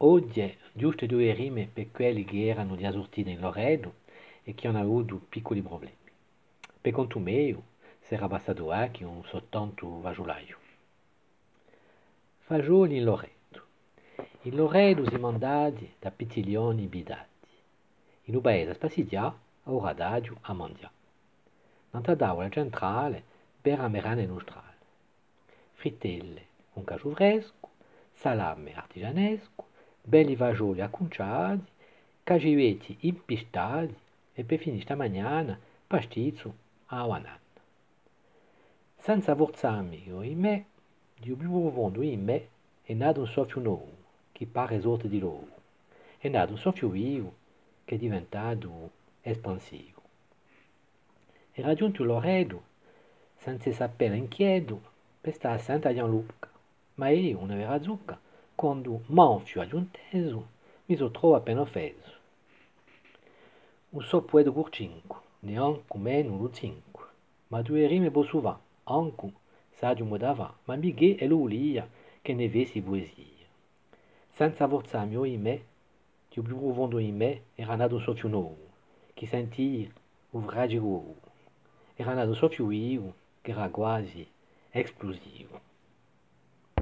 Oggi, giusto due rime per quelli che erano già sortiti in Loreto e che hanno avuto piccoli problemi. Per conto mio, si era bastato anche un soltanto fagiolaio. Fagioli in Loreto. In Loreto siamo andati da Pittiglioni bidati. In un paese spaziale, a un radaggio a mangiare. Nella tavola centrale, per la merenda nostrale. Frittelle con cacio fresco, salame artigianesco, belli fagioli acconciati, cacivetti impistati e per finire stamattina pastizzo a banana. Senza forzarmi io in me, di più profondo in me è nato un soffio nuovo che pare sorte di loro. È nato un soffio vivo che è diventato espansivo. E raggiunto Loreto, senza sapere inquieto, per stare sempre a Gianluca. Ma io non aveva zucca, quando manfio aggiunteso, mi sono trovato appena offeso. Un so poeto curcinco, neanche meno lo cinque, ma due rime posso va, anche saggio modava, ma mighe e l'ulia che ne vesi poesia. Senza forzarmi in me, più profondo in me, era nato un soffio nuovo, che sentì un fragile uovo. Era nato un soffio vivo, che era quasi esplosivo.